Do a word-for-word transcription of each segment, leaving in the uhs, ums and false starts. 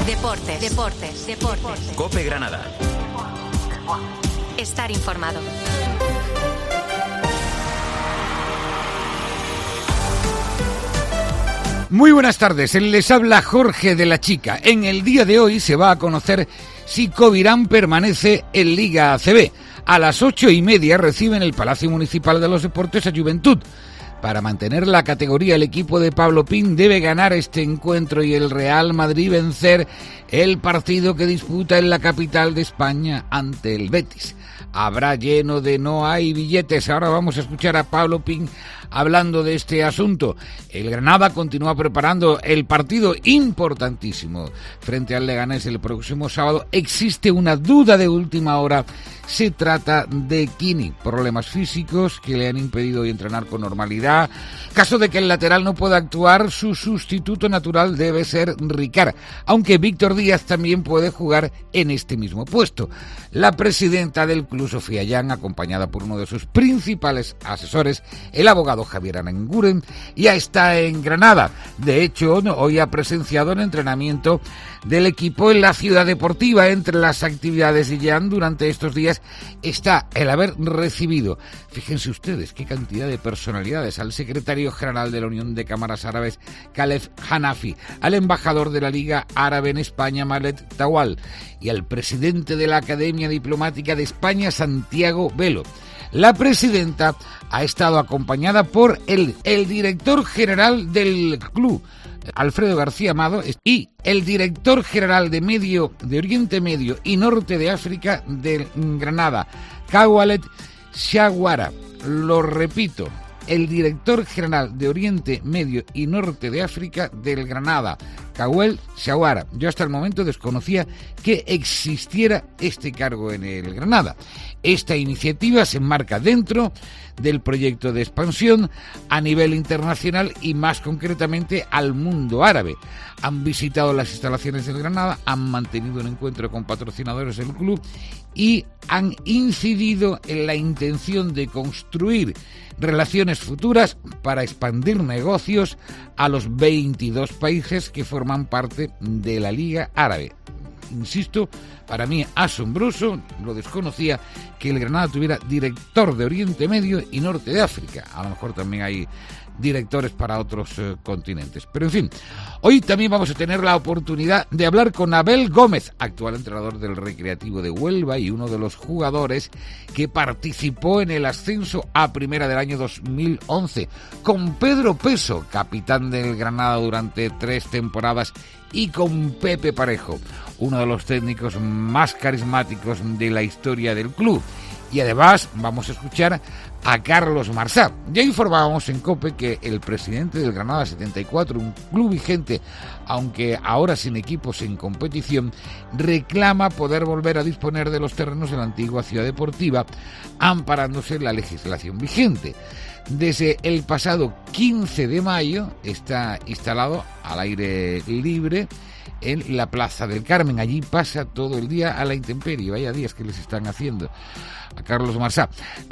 Deportes, deportes, deportes. COPE Granada. Estar informado. Muy buenas tardes, les habla Jorge de la Chica. En el día de hoy se va a conocer si Covirán permanece en Liga A C B. A las ocho y media recibe en el Palacio Municipal de los Deportes a Juventud. Para mantener la categoría, el equipo de Pablo Pin debe ganar este encuentro y el Real Madrid vencer el partido que disputa en la capital de España ante el Betis. Habrá lleno de no hay billetes. Ahora vamos a escuchar a Pablo Pin hablando de este asunto. El Granada continúa preparando el partido importantísimo frente al Leganés el próximo sábado. Existe una duda de última hora. Se trata de Kini, problemas físicos que le han impedido hoy entrenar con normalidad. Caso de que el lateral no pueda actuar, su sustituto natural debe ser Ricard, aunque Víctor Díaz también puede jugar en este mismo puesto. La presidenta del club, Sofía Yan, acompañada por uno de sus principales asesores, el abogado Javier Aranguren, ya está en Granada. De hecho, hoy ha presenciado el entrenamiento del equipo en la ciudad deportiva. Entre las actividades de Yan durante estos días está el haber recibido, fíjense ustedes qué cantidad de personalidades, al secretario general de la Unión de Cámaras Árabes, Khalef Hanafi, al embajador de la Liga Árabe en España, Malet Tawal, y al presidente de la Academia Diplomática de España, Santiago Velo. La presidenta ha estado acompañada por el, el director general del club, Alfredo García Amado, y el director general de Medio de Oriente Medio y Norte de África de Granada, Kawalet Shawara. Lo repito, el director general de Oriente Medio y Norte de África del Granada, Kawel Shawara. Yo hasta el momento desconocía que existiera este cargo en el Granada. Esta iniciativa se enmarca dentro del proyecto de expansión a nivel internacional y más concretamente al mundo árabe. Han visitado las instalaciones del Granada, han mantenido un encuentro con patrocinadores del club y han incidido en la intención de construir relaciones futuras para expandir negocios a los veintidós países que forman parte de la Liga Árabe. Insisto, para mí asombroso, lo desconocía, que el Granada tuviera director de Oriente Medio y Norte de África. A lo mejor también hay directores para otros eh, continentes. Pero en fin, hoy también vamos a tener la oportunidad de hablar con Abel Gómez, actual entrenador del Recreativo de Huelva y uno de los jugadores que participó en el ascenso a Primera del año dos mil once, con Pedro Peso, capitán del Granada durante tres temporadas, y con Pepe Parejo, uno de los técnicos más carismáticos de la historia del club. Y además vamos a escuchar a Carlos Marsá. Ya informábamos en COPE que el presidente del Granada setenta y cuatro, un club vigente, aunque ahora sin equipos en competición, reclama poder volver a disponer de los terrenos de la antigua ciudad deportiva, amparándose en la legislación vigente. Desde el pasado quince de mayo está instalado al aire libre en la Plaza del Carmen. Allí pasa todo el día a la intemperie. Vaya días que les están haciendo a Carlos Marsá.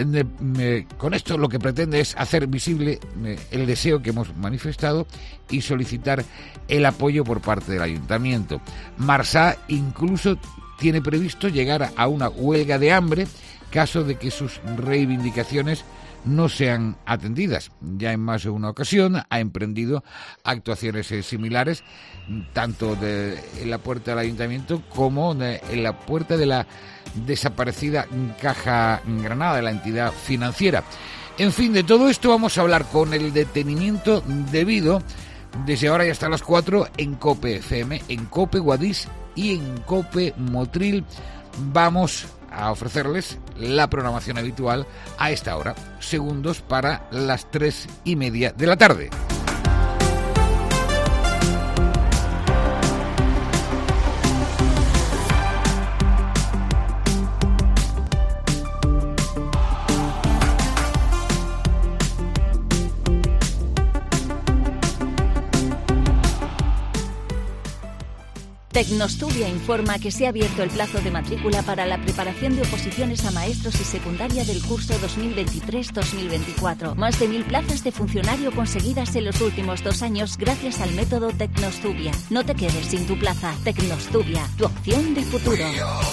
Con esto lo que pretende es hacer visible el deseo que hemos manifestado y solicitar el apoyo por parte del ayuntamiento. Marsá incluso tiene previsto llegar a una huelga de hambre caso de que sus reivindicaciones no sean atendidas. Ya en más de una ocasión ha emprendido actuaciones eh, similares, tanto de, en la puerta del ayuntamiento como de, en la puerta de la desaparecida Caja Granada, de la entidad financiera. En fin, de todo esto vamos a hablar con el detenimiento debido desde ahora y hasta las cuatro en COPE F M, en COPE Guadix y en COPE Motril. Vamos a ofrecerles la programación habitual a esta hora, segundos para las tres y media de la tarde. Tecnostubia informa que se ha abierto el plazo de matrícula para la preparación de oposiciones a maestros y secundaria del curso dos mil veintitrés dos mil veinticuatro. Más de mil plazas de funcionario conseguidas en los últimos dos años gracias al método Tecnostubia. No te quedes sin tu plaza. Tecnostubia, tu opción de futuro.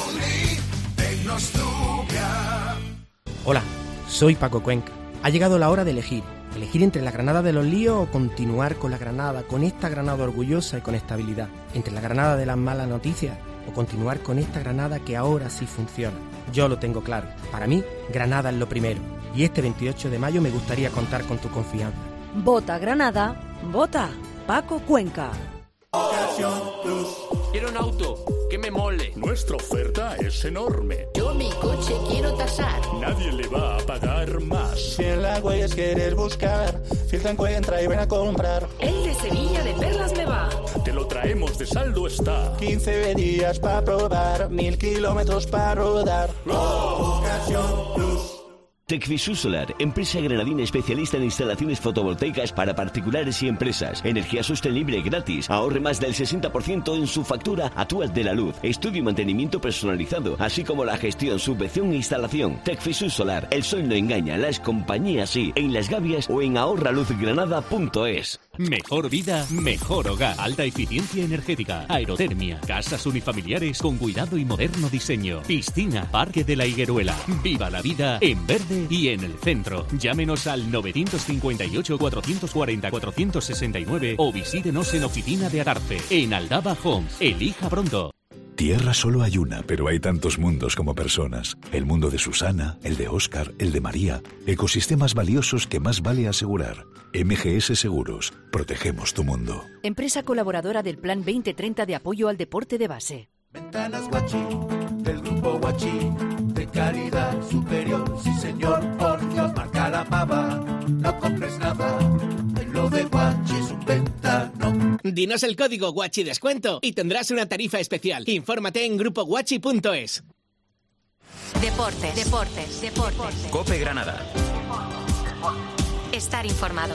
Hola, soy Paco Cuenca. Ha llegado la hora de elegir. Elegir entre la Granada de los líos o continuar con la Granada, con esta Granada orgullosa y con estabilidad. Entre la Granada de las malas noticias o continuar con esta Granada que ahora sí funciona. Yo lo tengo claro. Para mí, Granada es lo primero. Y este veintiocho de mayo me gustaría contar con tu confianza. Vota Granada, vota Paco Cuenca. Quiero un auto que me mole. Nuestra oferta es enorme. Yo mi coche quiero tasar. Nadie le va a pagar más. Si en la Huellas quieres buscar, filtra, encuentra y ven a comprar. El de Sevilla de Perlas me va. Te lo traemos de saldo está. quince días para probar, mil kilómetros para rodar. ¡Oh! Ocasión Plus. Tecfisus Solar, empresa granadina especialista en instalaciones fotovoltaicas para particulares y empresas. Energía sostenible gratis. Ahorre más del sesenta por ciento en su factura actual de la luz. Estudio y mantenimiento personalizado, así como la gestión, subvención e instalación. Tecfisus Solar, el sol no engaña, las compañías sí. En Las Gavias o en ahorra luz granada punto es. Mejor vida, mejor hogar. Alta eficiencia energética, aerotermia, casas unifamiliares con cuidado y moderno diseño. Piscina, Parque de la Higueruela. Viva la vida en verde y en el centro. Llámenos al novecientos cincuenta y ocho, cuatrocientos cuarenta, cuatrocientos sesenta y nueve o visítenos en Oficina de Adarfe, en Aldaba Homes. Elija pronto. Tierra solo hay una, pero hay tantos mundos como personas. El mundo de Susana, el de Óscar, el de María. Ecosistemas valiosos que más vale asegurar. M G S Seguros. Protegemos tu mundo. Empresa colaboradora del Plan veinte treinta de apoyo al deporte de base. Ventanas Guachi, del grupo Guachi, de calidad superior. Sí señor, por Dios, marca la pava. No compres nada, lo de Guachi es un ventano. Dinos el código Guachi Descuento y tendrás una tarifa especial. Infórmate en grupo guachi punto es. Deportes, deportes, deportes. COPE Granada. Estar informado.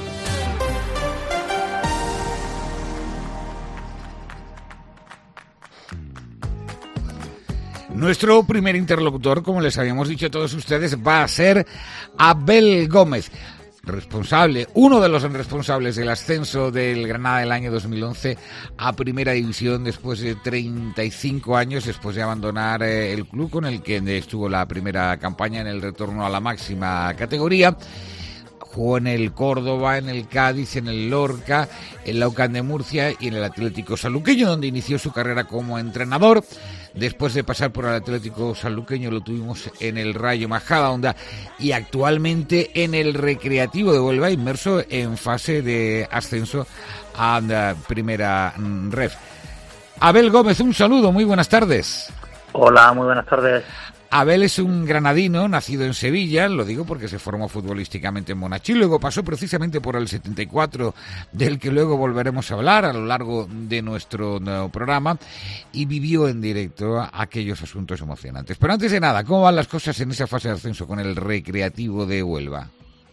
Nuestro primer interlocutor, como les habíamos dicho a todos ustedes, va a ser Abel Gómez, responsable, uno de los responsables del ascenso del Granada del año dos mil once a Primera División después de treinta y cinco años, después de abandonar eh, el club con el que estuvo la primera campaña en el retorno a la máxima categoría. Jugó en el Córdoba, en el Cádiz, en el Lorca, en la U C A M de Murcia y en el Atlético Sanluqueño, donde inició su carrera como entrenador. Después de pasar por el Atlético Sanluqueño lo tuvimos en el Rayo Majadahonda y actualmente en el Recreativo de Huelva, inmerso en fase de ascenso a la Primera Ref. Abel Gómez, un saludo, muy buenas tardes. Hola, muy buenas tardes. Abel es un granadino, nacido en Sevilla, lo digo porque se formó futbolísticamente en Monachil, luego pasó precisamente por el setenta y cuatro, del que luego volveremos a hablar a lo largo de nuestro no, programa, y vivió en directo aquellos asuntos emocionantes. Pero antes de nada, ¿cómo van las cosas en esa fase de ascenso con el Recreativo de Huelva?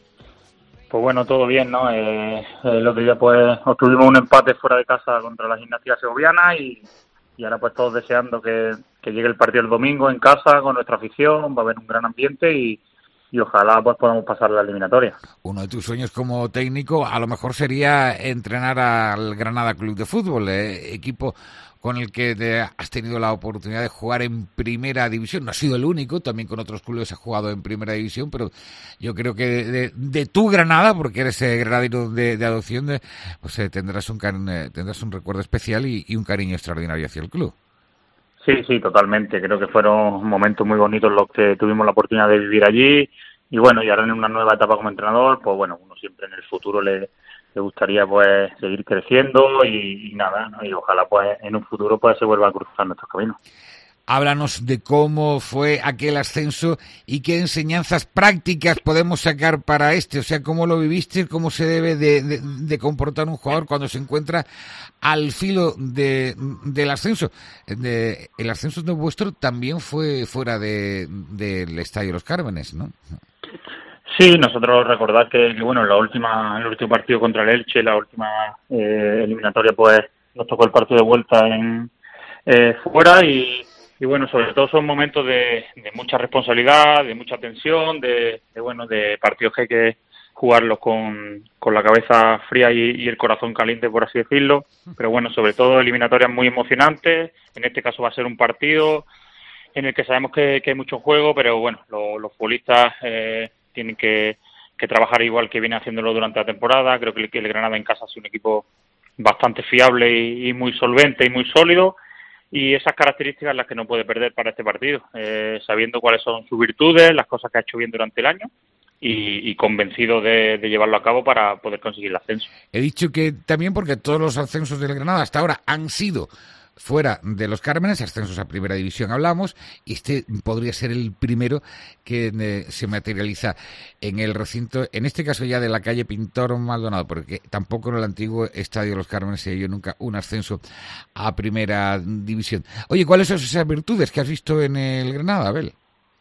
Pues bueno, todo bien, ¿no? Eh, el otro día pues obtuvimos un empate fuera de casa contra la Gimnástica Segoviana y... Y ahora pues todos deseando que, que llegue el partido el domingo en casa con nuestra afición, va a haber un gran ambiente y, y ojalá pues podamos pasar la eliminatoria. Uno de tus sueños como técnico a lo mejor sería entrenar al Granada Club de Fútbol, eh, equipo con el que te has tenido la oportunidad de jugar en Primera División. No has sido el único, también con otros clubes has jugado en Primera División, pero yo creo que de, de tu Granada, porque eres eh, granadino de, de adopción, de, pues eh, tendrás un eh, tendrás un recuerdo especial y, y un cariño extraordinario hacia el club. Sí, sí, totalmente. Creo que fueron momentos muy bonitos los que tuvimos la oportunidad de vivir allí. Y bueno, y ahora en una nueva etapa como entrenador, pues bueno, uno siempre en el futuro le... le gustaría pues seguir creciendo y, y nada, ¿no? Y ojalá pues en un futuro pues se vuelva a cruzar nuestros caminos. Háblanos de cómo fue aquel ascenso y qué enseñanzas prácticas podemos sacar para este, o sea, cómo lo viviste, cómo se debe de, de, de comportar un jugador cuando se encuentra al filo de, del ascenso. De, el ascenso de vuestro también fue fuera de, del Estadio Los Cármenes, ¿no? Sí, nosotros recordar que, que bueno, en la última, en el último partido contra el Elche, la última eh, eliminatoria, pues nos tocó el partido de vuelta en, eh, fuera y, y bueno, sobre todo son momentos de, de mucha responsabilidad, de mucha tensión, de, de bueno, de partidos que hay que jugarlos con, con la cabeza fría y, y el corazón caliente, por así decirlo, pero bueno, sobre todo eliminatorias muy emocionantes. En este caso va a ser un partido en el que sabemos que, que hay mucho juego, pero bueno, lo, los futbolistas eh, tienen que, que trabajar igual que viene haciéndolo durante la temporada. Creo que el, que el Granada en casa es un equipo bastante fiable y, y muy solvente y muy sólido, y esas características las que no puede perder para este partido, eh, sabiendo cuáles son sus virtudes, las cosas que ha hecho bien durante el año, Y, y convencido de, de llevarlo a cabo para poder conseguir el ascenso. He dicho que también porque todos los ascensos del Granada hasta ahora han sido fuera de los Cármenes, ascensos a Primera División hablamos, y este podría ser el primero que eh, se materializa en el recinto, en este caso ya de la calle Pintor Maldonado, porque tampoco en el antiguo Estadio de los Cármenes se dio nunca un ascenso a Primera División. Oye, ¿cuáles son esas virtudes que has visto en el Granada, Abel?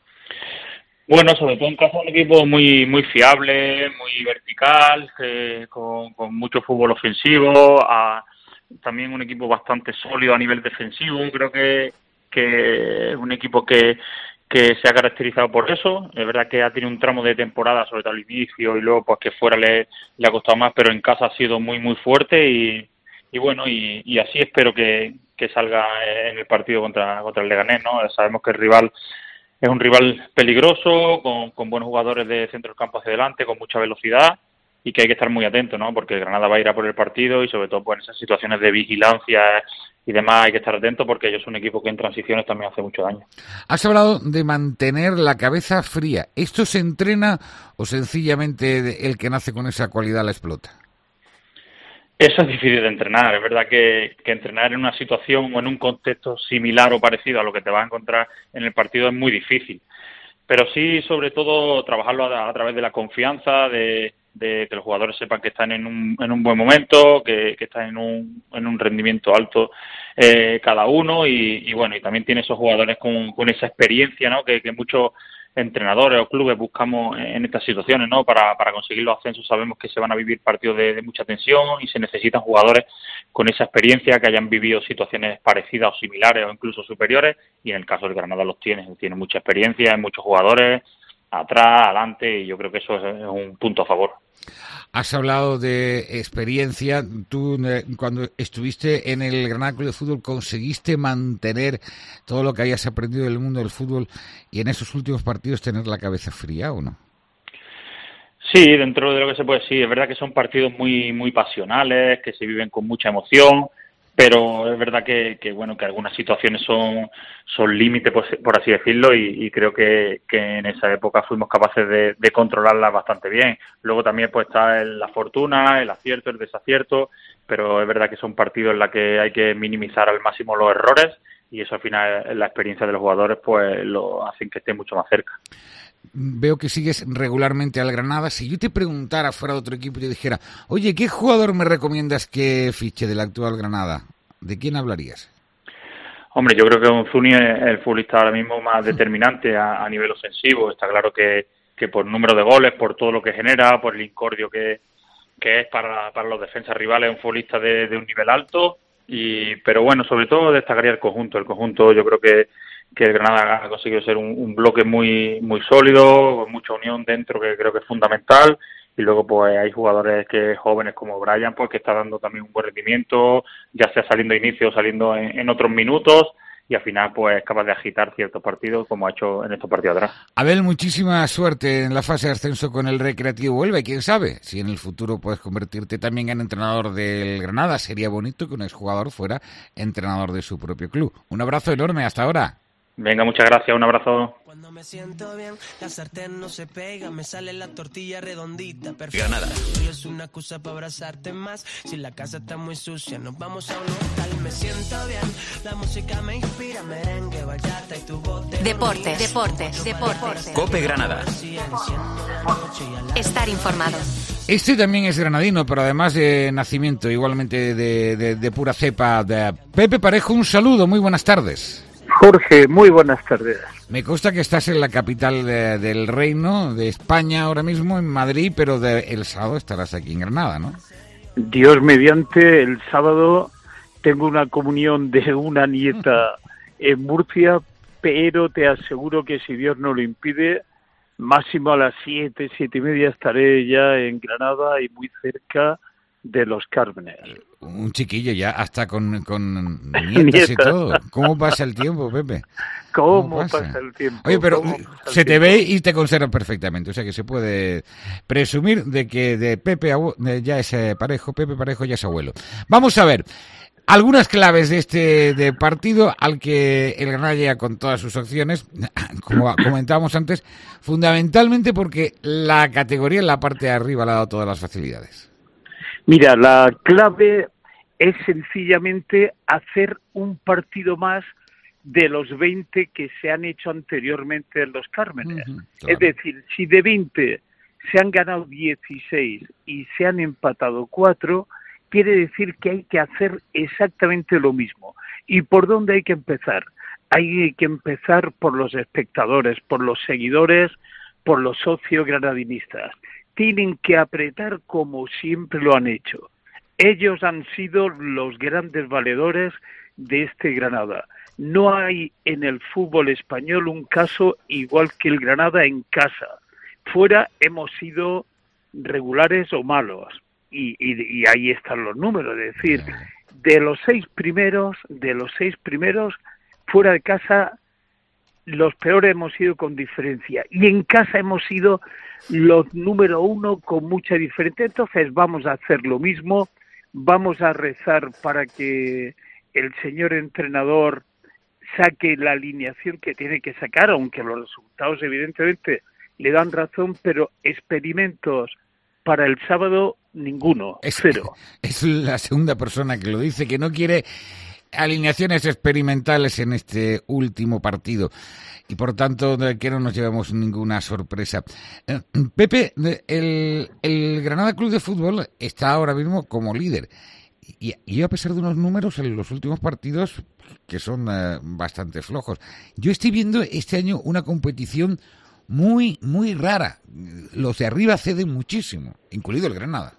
Bueno, sobre todo en casa un equipo muy muy fiable, muy vertical, eh, con, con mucho fútbol ofensivo, a, también un equipo bastante sólido a nivel defensivo. Creo que que es un equipo que, que se ha caracterizado por eso. Es verdad que ha tenido un tramo de temporada, sobre todo al inicio, y luego pues que fuera le, le ha costado más, pero en casa ha sido muy muy fuerte y, y bueno, y, y así espero que, que salga en el partido contra, contra el Leganés, ¿no? Sabemos que el rival es un rival peligroso, con, con buenos jugadores de centro del campo hacia adelante, con mucha velocidad, y que hay que estar muy atento, ¿no? Porque el Granada va a ir a por el partido y sobre todo pues, en esas situaciones de vigilancia y demás hay que estar atento porque ellos son un equipo que en transiciones también hace mucho daño. Has hablado de mantener la cabeza fría. ¿Esto se entrena o sencillamente el que nace con esa cualidad la explota? Eso es difícil de entrenar. Es verdad que, que entrenar en una situación o en un contexto similar o parecido a lo que te vas a encontrar en el partido es muy difícil. Pero sí, sobre todo, trabajarlo a, a través de la confianza, de, de que los jugadores sepan que están en un, en un buen momento, que, que están en un, en un rendimiento alto eh, cada uno y, y bueno, y también tiene esos jugadores con, con esa experiencia, ¿no? Que, que muchos entrenadores o clubes buscamos en estas situaciones, ¿no? Para, para conseguir los ascensos sabemos que se van a vivir partidos de, de mucha tensión y se necesitan jugadores con esa experiencia, que hayan vivido situaciones parecidas o similares o incluso superiores, y en el caso del Granada los tiene, tiene mucha experiencia, hay muchos jugadores atrás, adelante, y yo creo que eso es un punto a favor. Has hablado de experiencia. Tú, cuando estuviste en el Granada Club de Fútbol, ¿conseguiste mantener todo lo que hayas aprendido del mundo del fútbol y en esos últimos partidos tener la cabeza fría o no? Sí, dentro de lo que se puede, sí. Es verdad que son partidos muy muy pasionales, que se viven con mucha emoción, pero es verdad que, que bueno, que algunas situaciones son son límite, por, por así decirlo, y, y creo que, que en esa época fuimos capaces de, de controlarlas bastante bien. Luego también pues está el, la fortuna, el acierto, el desacierto, pero es verdad que son partidos en los que hay que minimizar al máximo los errores, y eso al final la experiencia de los jugadores pues lo hacen que estén mucho más cerca. Veo que sigues regularmente al Granada. Si yo te preguntara fuera de otro equipo y te dijera, oye, ¿qué jugador me recomiendas que fiche del actual Granada? ¿De quién hablarías? Hombre, yo creo que Onzuni es el futbolista ahora mismo más determinante a, a nivel ofensivo. Está claro que, que por número de goles, por todo lo que genera, por el incordio que, que es para, para los defensas rivales, es un futbolista de, de un nivel alto. Y pero bueno, sobre todo destacaría el conjunto. El conjunto yo creo que que el Granada ha conseguido ser un, un bloque muy muy sólido, con mucha unión dentro, que creo que es fundamental, y luego pues hay jugadores que jóvenes como Brian, pues que está dando también un buen rendimiento, ya sea saliendo de inicio o saliendo en, en otros minutos, y al final pues es capaz de agitar ciertos partidos como ha hecho en estos partidos atrás. Abel, muchísima suerte en la fase de ascenso con el Recreativo Huelva, y quién sabe si en el futuro puedes convertirte también en entrenador del Granada. Sería bonito que un exjugador fuera entrenador de su propio club. Un abrazo enorme, hasta ahora. Venga, muchas gracias, un abrazo. Cuando me siento bien, la sartén no se pega, me sale la tortilla redondita, perfecta. Granada. Hoy es una excusa para abrazarte más, si la casa está muy sucia, nos vamos a un local, me siento bien, la música me inspira, merengue, bachata y tu voz. Deportes, deportes, deportes. Cope Granada. Estar informado. Este también es granadino, pero además de nacimiento, igualmente de, de, de pura cepa. De Pepe Parejo, un saludo, muy buenas tardes. Jorge, muy buenas tardes. Me consta que estás en la capital de, del Reino de España ahora mismo, en Madrid, pero de, el sábado estarás aquí en Granada, ¿no? Dios mediante, el sábado tengo una comunión de una nieta en Murcia, pero te aseguro que si Dios no lo impide, máximo a las siete, siete y media estaré ya en Granada y muy cerca de Los Cármenes. Un chiquillo ya, hasta con, con nietas y todo. ¿Cómo pasa el tiempo, Pepe? ¿Cómo, ¿Cómo pasa? pasa el tiempo? Oye, pero se te tiempo? ve y te conserva perfectamente, o sea que se puede presumir de que de Pepe ya es Parejo, Pepe Parejo ya es abuelo. Vamos a ver algunas claves de este de partido al que el Granada llega con todas sus opciones, como comentábamos antes, fundamentalmente porque la categoría en la parte de arriba le ha dado todas las facilidades. Mira, la clave es sencillamente hacer un partido más de los veinte que se han hecho anteriormente en Los Cármenes. Uh-huh, claro. Es decir, si de veinte se han ganado dieciséis y se han empatado cuatro, quiere decir que hay que hacer exactamente lo mismo. ¿Y por dónde hay que empezar? Hay que empezar por los espectadores, por los seguidores, por los socios granadinistas. Tienen que apretar como siempre lo han hecho. Ellos han sido los grandes valedores de este Granada. No hay en el fútbol español un caso igual que el Granada en casa. Fuera hemos sido regulares o malos. Y, y, y ahí están los números. Es decir, de los seis primeros, de los seis primeros, fuera de casa, los peores hemos sido con diferencia. Y en casa hemos sido los número uno con mucha diferencia. Entonces vamos a hacer lo mismo, vamos a rezar para que el señor entrenador saque la alineación que tiene que sacar, aunque los resultados evidentemente le dan razón, pero experimentos para el sábado ninguno, es, cero. Es la segunda persona que lo dice, que no quiere alineaciones experimentales en este último partido y por tanto que no nos llevemos ninguna sorpresa. Eh, Pepe, el, el Granada Club de Fútbol está ahora mismo como líder y, y a pesar de unos números en los últimos partidos que son eh, bastante flojos. Yo estoy viendo este año una competición muy, muy rara. Los de arriba ceden muchísimo, incluido el Granada.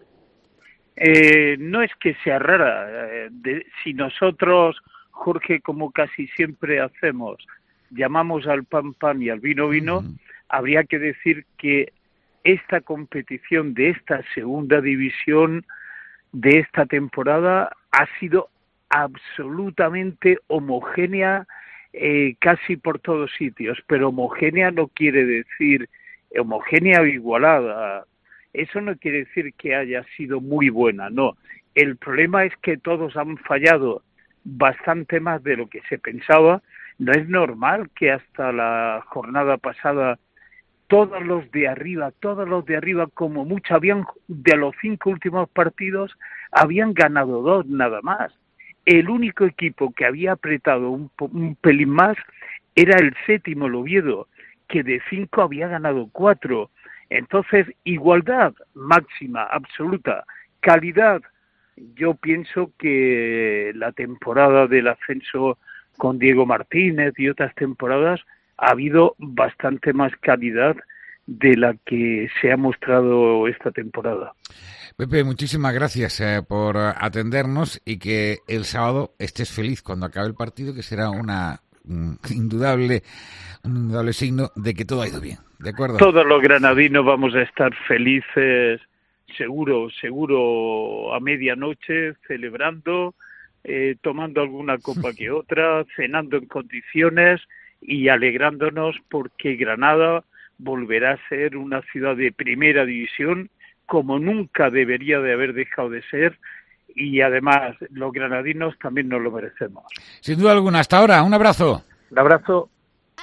Eh, no es que sea rara. Eh, de, si nosotros, Jorge, como casi siempre hacemos, llamamos al pan pan y al vino vino, uh-huh. habría que decir que esta competición de esta segunda división de esta temporada ha sido absolutamente homogénea eh, casi por todos sitios, pero homogénea no quiere decir homogénea o igualada. Eso no quiere decir que haya sido muy buena, no. El problema es que todos han fallado bastante más de lo que se pensaba. No es normal que hasta la jornada pasada todos los de arriba, todos los de arriba, como mucho, habían de los cinco últimos partidos, habían ganado dos nada más. El único equipo que había apretado un, un pelín más era el séptimo, el Oviedo, que de cinco había ganado cuatro. Entonces, igualdad máxima, absoluta. Calidad, yo pienso que la temporada del ascenso con Diego Martínez y otras temporadas ha habido bastante más calidad de la que se ha mostrado esta temporada. Pepe, muchísimas gracias eh, por atendernos y que el sábado estés feliz cuando acabe el partido, que será una un indudable, un indudable signo de que todo ha ido bien. ¿De acuerdo? Todos los granadinos vamos a estar felices, seguro, seguro a medianoche, celebrando, eh, tomando alguna copa que otra, cenando en condiciones y alegrándonos porque Granada volverá a ser una ciudad de primera división como nunca debería de haber dejado de ser, y además los granadinos también nos lo merecemos. Sin duda alguna. Hasta ahora, un abrazo. Un abrazo.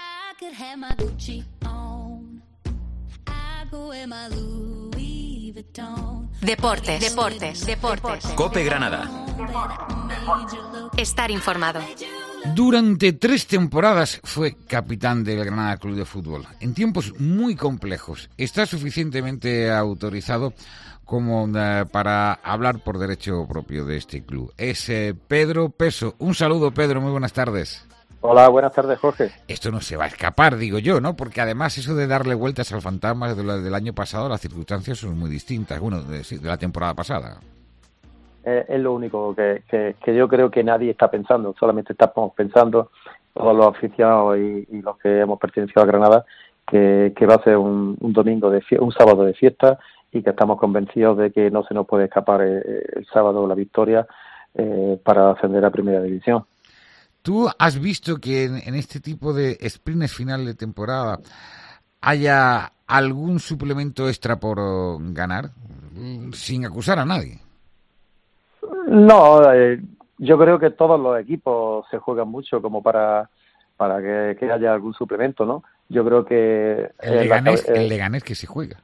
Deportes, deportes, deportes. COPE Granada. Estar informado. Durante tres temporadas fue capitán del Granada Club de Fútbol. En tiempos muy complejos. Está suficientemente autorizado como uh, para hablar por derecho propio de este club. Es eh, Pedro Peso. Un saludo, Pedro. Muy buenas tardes. Hola, buenas tardes, Jorge. Esto no se va a escapar, digo yo, ¿no? Porque además eso de darle vueltas al fantasma de la, del año pasado, las circunstancias son muy distintas. Bueno, de, de la temporada pasada. eh, es lo único que, que, que yo creo que nadie está pensando, solamente estamos pensando todos los aficionados y, y los que hemos pertenecido a Granada, que, que va a ser un, un domingo, de fie- un sábado de fiesta, y que estamos convencidos de que no se nos puede escapar el, el sábado la victoria eh, para ascender a Primera División. ¿Tú has visto que en, en este tipo de sprints final de temporada haya algún suplemento extra por uh, ganar, sin acusar a nadie? No, eh, yo creo que todos los equipos se juegan mucho como para para que, que haya algún suplemento, ¿no? Yo creo que... El Leganés, el Leganés que se juega.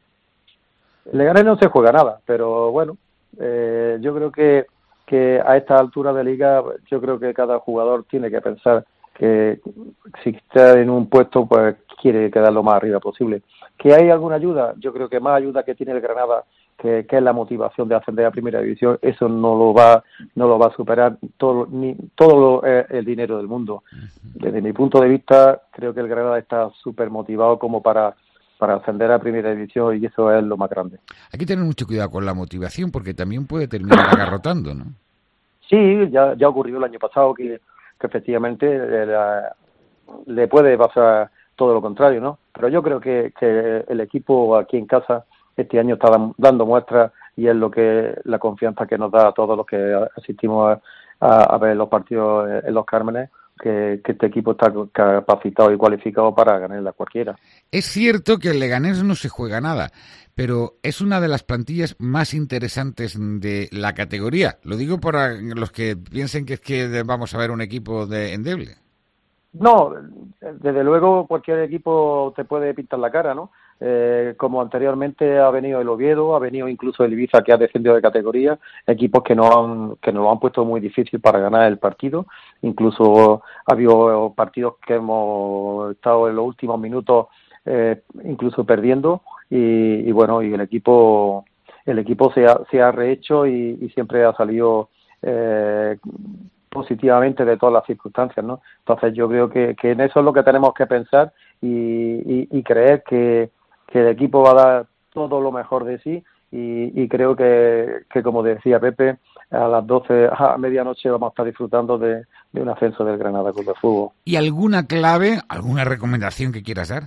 El Leganés no se juega nada, pero bueno, eh, yo creo que, que a esta altura de liga, yo creo que cada jugador tiene que pensar que si está en un puesto, pues quiere quedar lo más arriba posible. ¿Que hay alguna ayuda? Yo creo que más ayuda que tiene el Granada, que, que es la motivación de ascender a Primera División, eso no lo va no lo va a superar todo ni todo lo, eh, el dinero del mundo. Desde mi punto de vista, creo que el Granada está súper motivado como para para ascender a Primera División, y eso es lo más grande. Hay que tener mucho cuidado con la motivación, porque también puede terminar agarrotando, ¿no? Sí, ya ya ocurrió el año pasado que, que efectivamente eh, la, le puede pasar todo lo contrario, ¿no? Pero yo creo que, que el equipo aquí en casa este año está dando muestras, y es lo que la confianza que nos da a todos los que asistimos a, a, a ver los partidos en los Cármenes, que, que este equipo está capacitado y cualificado para ganarle a cualquiera. Es cierto que el Leganés no se juega nada, pero es una de las plantillas más interesantes de la categoría. Lo digo para los que piensen que es que vamos a ver un equipo de endeble. No, desde luego cualquier equipo te puede pintar la cara, ¿no? Eh, como anteriormente ha venido el Oviedo, ha venido incluso el Ibiza, que ha descendido de categoría, equipos que nos han que nos lo han puesto muy difícil para ganar el partido. Incluso ha habido partidos que hemos estado en los últimos minutos eh, incluso perdiendo, y, y bueno, y el equipo el equipo se ha, se ha rehecho y, y siempre ha salido eh, positivamente de todas las circunstancias, ¿no? Entonces yo creo que, que en eso es lo que tenemos que pensar, y, y, y creer que, que el equipo va a dar todo lo mejor de sí, y, y creo que, que, como decía Pepe, a las doce, a medianoche vamos a estar disfrutando de, de un ascenso del Granada Club de Fútbol. ¿Y alguna clave, alguna recomendación que quieras dar?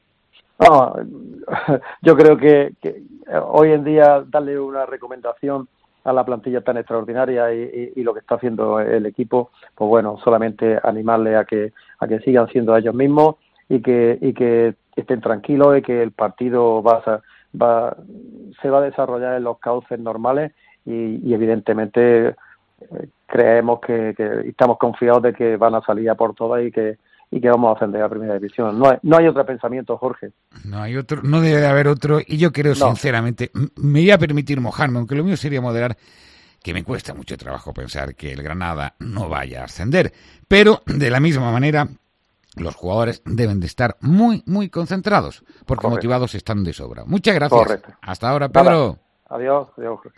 No, yo creo que, que hoy en día darle una recomendación a la plantilla tan extraordinaria y, y, y lo que está haciendo el equipo, pues bueno, solamente animarle a que a que sigan siendo ellos mismos, y que y que estén tranquilos, y que el partido va a, va se va a desarrollar en los cauces normales, y, y evidentemente eh, creemos que, que estamos confiados de que van a salir a por todas, y que y que vamos a ascender a Primera División. No hay, no hay otro pensamiento, Jorge. No hay otro, no debe de haber otro, y yo creo, no. sinceramente, me voy a permitir mojarme, aunque lo mío sería moderar, que me cuesta mucho trabajo pensar que el Granada no vaya a ascender, pero de la misma manera los jugadores deben de estar muy, muy concentrados, porque Correcto. motivados están de sobra. Muchas gracias. Correcto. Hasta ahora, Pedro. Nada. Adiós. Adiós, Jorge.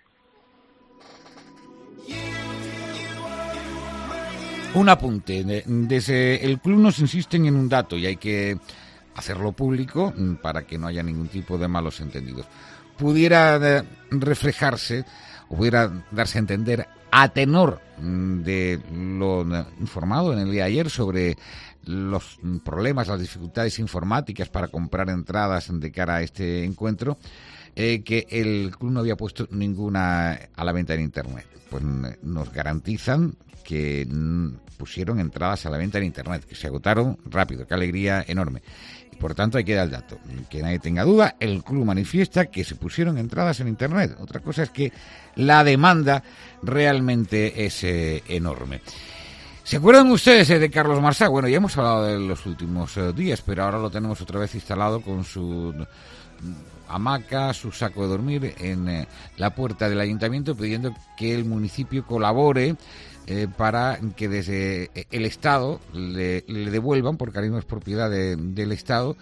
Un apunte. Desde el club nos insisten en un dato, y hay que hacerlo público para que no haya ningún tipo de malos entendidos. Pudiera reflejarse, o pudiera darse a entender, a tenor de lo informado en el día de ayer sobre los problemas, las dificultades informáticas para comprar entradas de cara a este encuentro, eh, que el club no había puesto ninguna a la venta en Internet. Pues nos garantizan que pusieron entradas a la venta en Internet, que se agotaron rápido. Qué alegría enorme. Y por tanto hay que dar el dato. Que nadie tenga duda, el club manifiesta que se pusieron entradas en Internet. Otra cosa es que la demanda realmente es eh, enorme. ¿Se acuerdan ustedes eh, de Carlos Marsá? Bueno, ya hemos hablado de los últimos eh, días, pero ahora lo tenemos otra vez instalado con su hamaca, su saco de dormir en eh, la puerta del ayuntamiento, pidiendo que el municipio colabore eh, para que desde el Estado le, le devuelvan, porque ahora mismo es propiedad de, del Estado,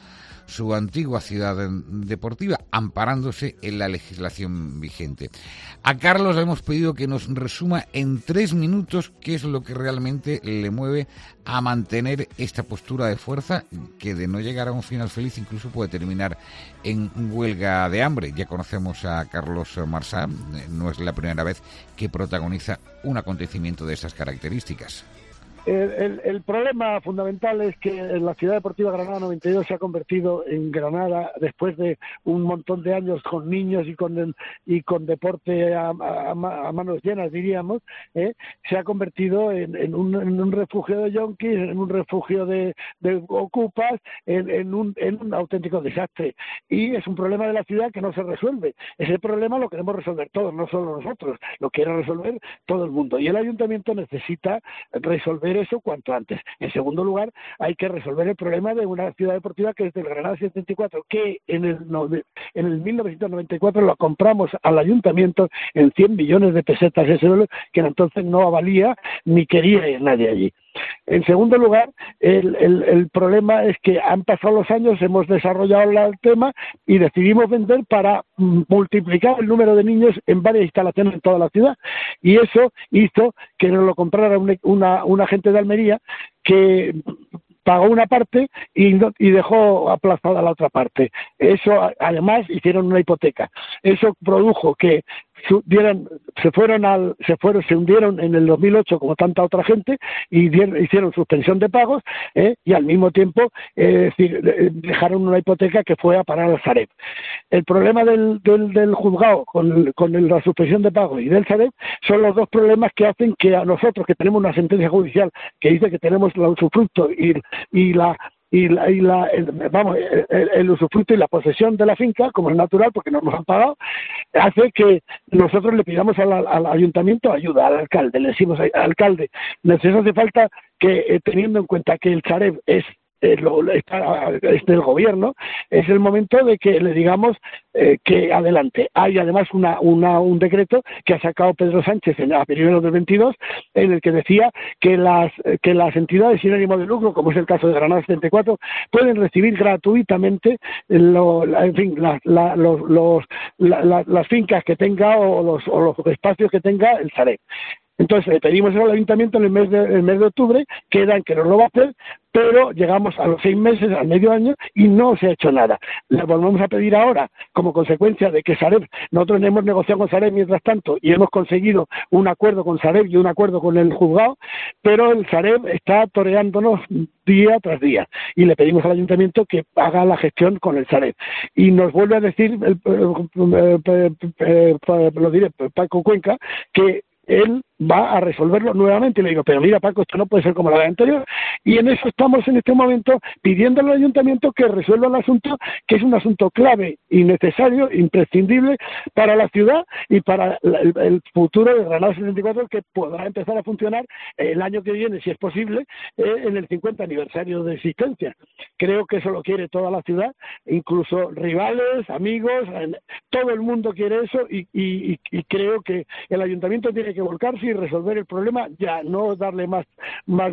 su antigua ciudad deportiva, amparándose en la legislación vigente. A Carlos le hemos pedido que nos resuma en tres minutos qué es lo que realmente le mueve a mantener esta postura de fuerza, que de no llegar a un final feliz incluso puede terminar en huelga de hambre. Ya conocemos a Carlos Marsá, no es la primera vez que protagoniza un acontecimiento de esas características. El, el, el problema fundamental es que la Ciudad Deportiva Granada noventa y dos se ha convertido en Granada, después de un montón de años con niños y con el, y con deporte a, a, a manos llenas, diríamos, ¿eh? se ha convertido en, en, un, en un refugio de yonkis, en un refugio de, de ocupas, en, en, un, en un auténtico desastre. Y es un problema de la ciudad que no se resuelve. Ese problema lo queremos resolver todos, no solo nosotros, lo quiere resolver todo el mundo. Y el ayuntamiento necesita resolver eso cuanto antes. En segundo lugar, hay que resolver el problema de una ciudad deportiva que es del Granada setenta y cuatro, que en el, no, en el mil novecientos noventa y cuatro lo compramos al ayuntamiento en cien millones de pesetas, ese suelo que entonces no valía ni quería ir nadie allí. En segundo lugar, el, el, el problema es que han pasado los años, hemos desarrollado el tema y decidimos vender para multiplicar el número de niños en varias instalaciones en toda la ciudad. Y eso hizo que nos lo comprara una, una, una gente de Almería que pagó una parte y, no, y dejó aplazada la otra parte. Eso, además, hicieron una hipoteca. Eso produjo que dieran, se fueron al, se fueron, se hundieron en el dos mil ocho como tanta otra gente y dieron, hicieron suspensión de pagos ¿eh? y al mismo tiempo eh, decir, dejaron una hipoteca que fue a parar al Sareb. El problema del, del, del juzgado con, con la suspensión de pagos y del Sareb son los dos problemas que hacen que a nosotros, que tenemos una sentencia judicial que dice que tenemos el usufructo y, y la y la, y la el, vamos el, el usufructo y la posesión de la finca, como es natural porque no nos han pagado, hace que nosotros le pidamos al, al ayuntamiento ayuda, al alcalde, le decimos al alcalde, nos hace falta que eh, teniendo en cuenta que el Sareb es Eh, lo, está, es del gobierno, es el momento de que le digamos eh, que adelante. Hay además una, una, un decreto que ha sacado Pedro Sánchez en, a primeros del veintidós, en el que decía que las, que las entidades sin ánimo de lucro, como es el caso de Granada setenta y cuatro, pueden recibir gratuitamente lo, la, en fin, la, la, los, los, la, la, las fincas que tenga o los, o los espacios que tenga el Sareb. Entonces le pedimos al ayuntamiento en el mes de, el mes de octubre, quedan que nos lo va a hacer, pero llegamos a los seis meses, al medio año, y no se ha hecho nada. Le volvemos a pedir ahora, como consecuencia de que Sareb, nosotros hemos negociado con Sareb mientras tanto, y hemos conseguido un acuerdo con Sareb y un acuerdo con el juzgado, pero el Sareb está toreándonos día tras día, y le pedimos al ayuntamiento que haga la gestión con el Sareb. Y nos vuelve a decir, el, el, el, el, el, lo diré, Paco Cuenca, que él va a resolverlo nuevamente. Y le digo, pero mira Paco, esto no puede ser como la vez anterior. Y en eso estamos en este momento pidiéndole al ayuntamiento que resuelva el asunto, que es un asunto clave y necesario, imprescindible para la ciudad y para el, el futuro de Granada setenta y cuatro, que podrá empezar a funcionar el año que viene, si es posible, eh, en el cincuenta aniversario de existencia. Creo que eso lo quiere toda la ciudad, incluso rivales, amigos, todo el mundo quiere eso y, y, y creo que el ayuntamiento tiene que volcarse y resolver el problema ya, no darle más, más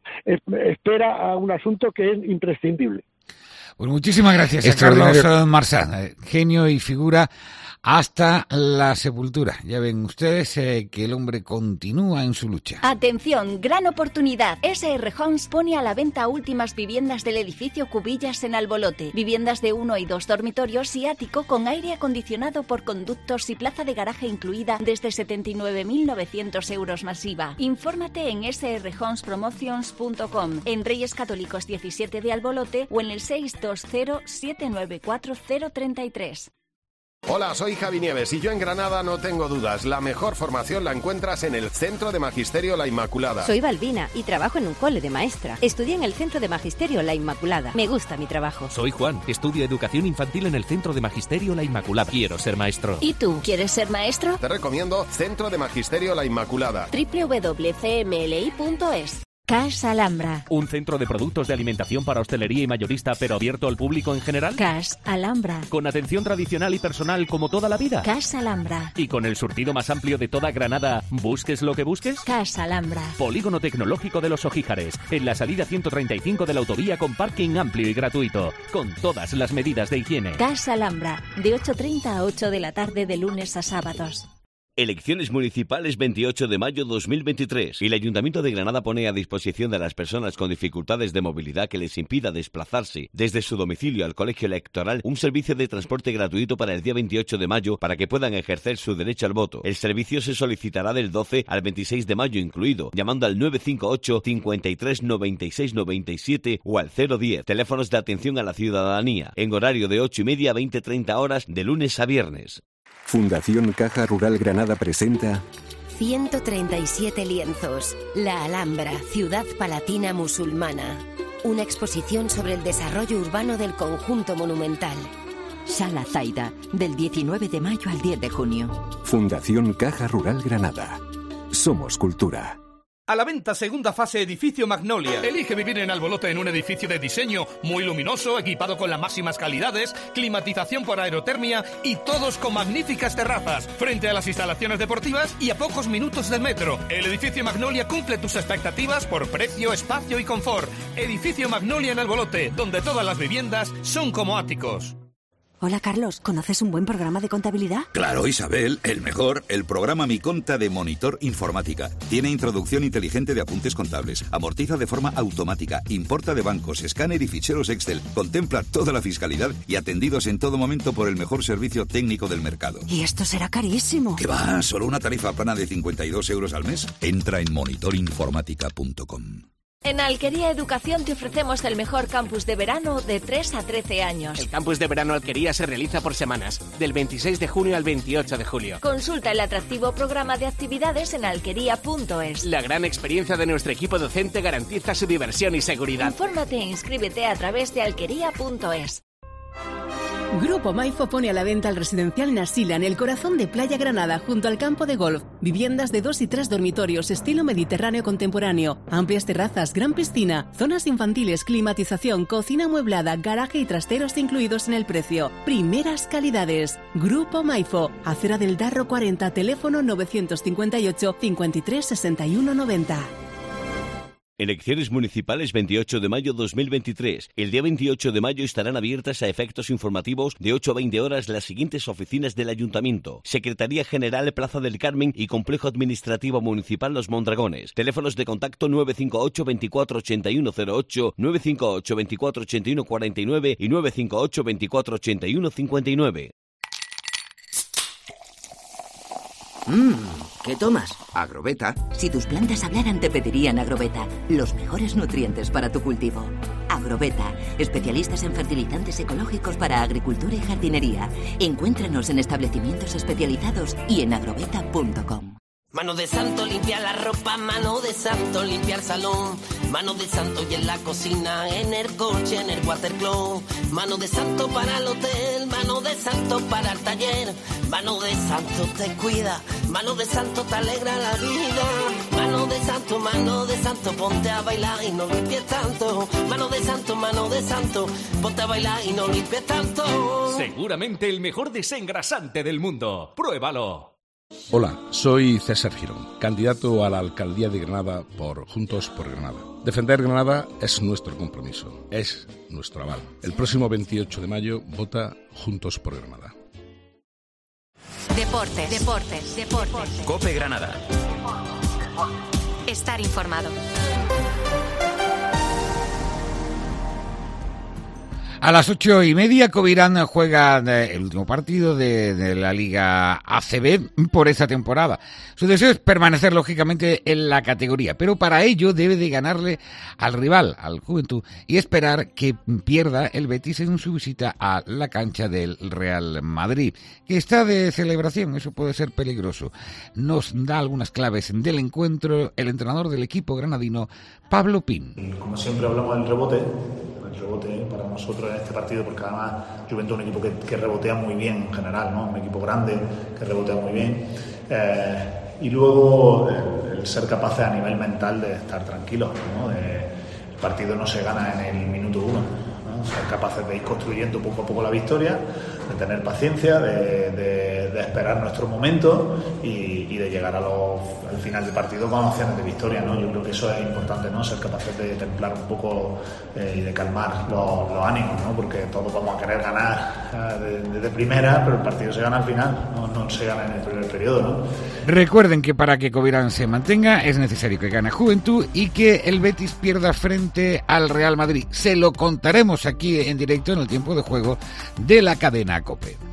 espera a un asunto que es imprescindible. Pues muchísimas gracias a Carlos Marsá, genio y figura hasta la sepultura. Ya ven ustedes eh, que el hombre continúa en su lucha. Atención, gran oportunidad. S R Homes pone a la venta últimas viviendas del edificio Cubillas en Albolote. Viviendas de uno y dos dormitorios y ático con aire acondicionado por conductos y plaza de garaje incluida desde setenta y nueve mil novecientos euros masiva. Infórmate en s r homes promotions punto com, en Reyes Católicos diecisiete de Albolote o en el seis dos cero siete nueve cuatro cero tres tres. Hola, soy Javi Nieves y yo en Granada no tengo dudas. La mejor formación la encuentras en el Centro de Magisterio La Inmaculada. Soy Balbina y trabajo en un cole de maestra. Estudié en el Centro de Magisterio La Inmaculada. Me gusta mi trabajo. Soy Juan. Estudio Educación Infantil en el Centro de Magisterio La Inmaculada. Quiero ser maestro. ¿Y tú? ¿Quieres ser maestro? Te recomiendo Centro de Magisterio La Inmaculada. doble u doble u doble u punto c m l i punto es Cas Alhambra. ¿Un centro de productos de alimentación para hostelería y mayorista, pero abierto al público en general? Cas Alhambra. ¿Con atención tradicional y personal como toda la vida? Cas Alhambra. ¿Y con el surtido más amplio de toda Granada, busques lo que busques? Cas Alhambra. Polígono Tecnológico de los Ojíjares, en la salida ciento treinta y cinco de la autovía, con parking amplio y gratuito, con todas las medidas de higiene. Cas Alhambra, de ocho treinta a ocho de la tarde de lunes a sábados. Elecciones municipales veintiocho de mayo dos mil veintitrés. Y el Ayuntamiento de Granada pone a disposición de las personas con dificultades de movilidad que les impida desplazarse desde su domicilio al colegio electoral un servicio de transporte gratuito para el día veintiocho de mayo para que puedan ejercer su derecho al voto. El servicio se solicitará del doce al veintiséis de mayo incluido, llamando al nueve cinco ocho, cincuenta y tres, noventa y seis, noventa y siete o al cero diez. Teléfonos de atención a la ciudadanía, en horario de ocho y media a veinte treinta horas de lunes a viernes. Fundación Caja Rural Granada presenta ciento treinta y siete lienzos. La Alhambra, ciudad palatina musulmana. Una exposición sobre el desarrollo urbano del conjunto monumental. Sala Zaida, del diecinueve de mayo al diez de junio. Fundación Caja Rural Granada. Somos cultura. A la venta segunda fase edificio Magnolia. Elige vivir en Albolote en un edificio de diseño muy luminoso, equipado con las máximas calidades, climatización por aerotermia y todos con magníficas terrazas, frente a las instalaciones deportivas y a pocos minutos del metro. El edificio Magnolia cumple tus expectativas por precio, espacio y confort. Edificio Magnolia en Albolote, donde todas las viviendas son como áticos. Hola Carlos, ¿conoces un buen programa de contabilidad? Claro, Isabel, el mejor, el programa Mi Conta de Monitor Informática. Tiene introducción inteligente de apuntes contables, amortiza de forma automática, importa de bancos, escáner y ficheros Excel, contempla toda la fiscalidad y atendidos en todo momento por el mejor servicio técnico del mercado. ¿Y esto será carísimo? ¿Qué va? Solo una tarifa plana de cincuenta y dos euros al mes. Entra en monitor informática punto com. En Alquería Educación te ofrecemos el mejor campus de verano de tres a trece años. El campus de verano Alquería se realiza por semanas, del veintiséis de junio al veintiocho de julio. Consulta el atractivo programa de actividades en alquería punto es. La gran experiencia de nuestro equipo docente garantiza su diversión y seguridad. Infórmate e inscríbete a través de alquería punto es. Grupo Maifo pone a la venta el residencial Nasila en el corazón de Playa Granada, junto al campo de golf. Viviendas de dos y tres dormitorios, estilo mediterráneo contemporáneo. Amplias terrazas, gran piscina, zonas infantiles, climatización, cocina amueblada, garaje y trasteros incluidos en el precio. Primeras calidades. Grupo Maifo, Acera del Darro cuarenta, teléfono novecientos cincuenta y ocho, cincuenta y tres, sesenta y uno, noventa. Elecciones municipales veintiocho de mayo dos mil veintitrés. El día veintiocho de mayo estarán abiertas a efectos informativos de ocho a veinte horas las siguientes oficinas del Ayuntamiento: Secretaría General Plaza del Carmen y Complejo Administrativo Municipal Los Mondragones. Teléfonos de contacto nueve cinco ocho, veinticuatro ochenta y uno cero ocho, nueve cinco ocho, veinticuatro ochenta y uno cuarenta y nueve y nueve cinco ocho, veinticuatro ochenta y uno cincuenta y nueve. Mmm, ¿qué tomas? Agrobeta. Si tus plantas hablaran te pedirían Agrobeta, los mejores nutrientes para tu cultivo. Agrobeta, especialistas en fertilizantes ecológicos para agricultura y jardinería. Encuéntranos en establecimientos especializados y en agrobeta punto com. Mano de santo limpia la ropa, mano de santo limpia el salón, mano de santo y en la cocina, en el coche, en el watercloak, mano de santo para el hotel, mano de santo para el taller, mano de santo te cuida, mano de santo te alegra la vida, mano de santo, mano de santo, ponte a bailar y no limpies tanto, mano de santo, mano de santo, ponte a bailar y no limpies tanto. Seguramente el mejor desengrasante del mundo. ¡Pruébalo! Hola, soy César Girón, candidato a la alcaldía de Granada por Juntos por Granada. Defender Granada es nuestro compromiso, es nuestro aval. El próximo veintiocho de mayo vota Juntos por Granada. Deportes, deportes, deportes. COPE Granada. Estar informado. A las ocho y media, Covirán juega el último partido de, de la Liga A C B por esa temporada. Su deseo es permanecer, lógicamente, en la categoría, pero para ello debe de ganarle al rival, al Juventud, y esperar que pierda el Betis en su visita a la cancha del Real Madrid, que está de celebración. Eso puede ser peligroso. Nos da algunas claves del encuentro el entrenador del equipo granadino, Pablo Pin. Como siempre hablamos del rebote, el rebote para nosotros en este partido, porque además Juventud es un equipo que, que rebotea muy bien en general, ¿no? Un equipo grande que rebotea muy bien. Eh, y luego el, el ser capaces a nivel mental de estar tranquilos, ¿no? De, el partido no se gana en el minuto uno, ¿no? Ser capaces de ir construyendo poco a poco la victoria, de tener paciencia, de, de, de esperar nuestro momento y, y de llegar a los, al final del partido con opciones de victoria, ¿no? Yo creo que eso es importante, ¿no? Ser capaces de templar un poco eh, y de calmar los, los ánimos, ¿no? Porque todos vamos a querer ganar eh, de, de primera, pero el partido se gana al final, no, no se gana en el primer periodo, ¿no? Recuerden que para que Covirán se mantenga es necesario que gane Juventud y que el Betis pierda frente al Real Madrid. Se lo contaremos aquí en directo en el tiempo de juego de la cadena COPE.